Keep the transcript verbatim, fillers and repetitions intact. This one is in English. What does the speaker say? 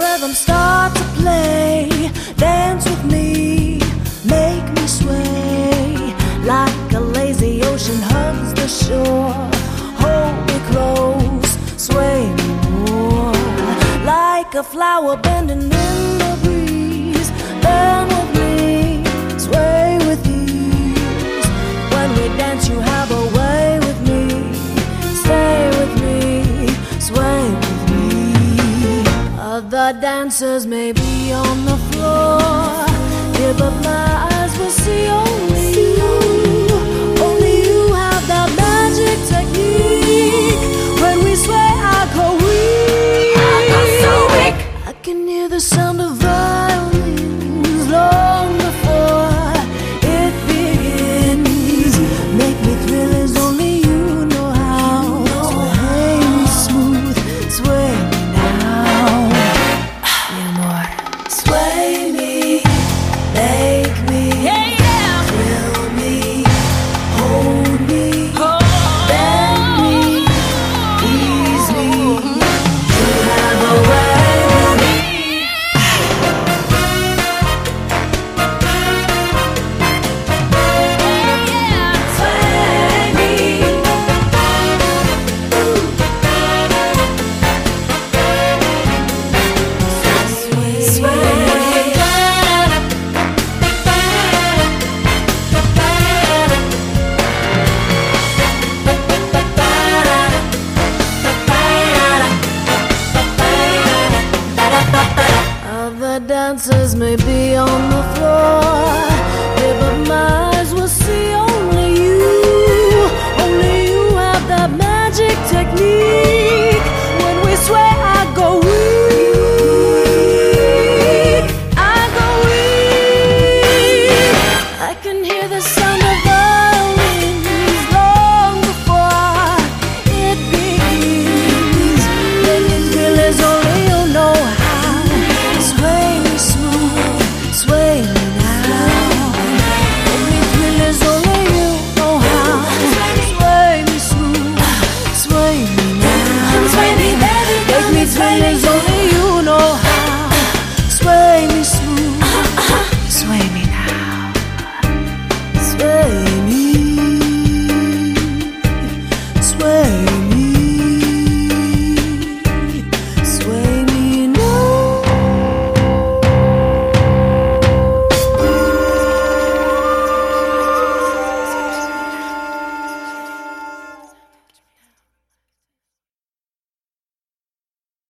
rhythm start to play. Dance with me, make me sway. Like a lazy ocean hugs the shore. Hold me close, sway me more. Like a flower bending in the breeze. Bend with me, sway with ease. When we dance you have a way with me. Stay with me, sway with me. Other dancers may be on the floor. Yeah, but my eyes will see only you. Only you have that magic technique. When we sway I go weak. I go so weak. I can hear the sound of violins long before it begins. Make me thrill as only you know how. Sway me smooth, sway me now. Mi amor, sway me, make me, thrill me, hold me, bend me, ease me. You have a way with me. Sway me. Other dancers may be on the floor, yeah, but my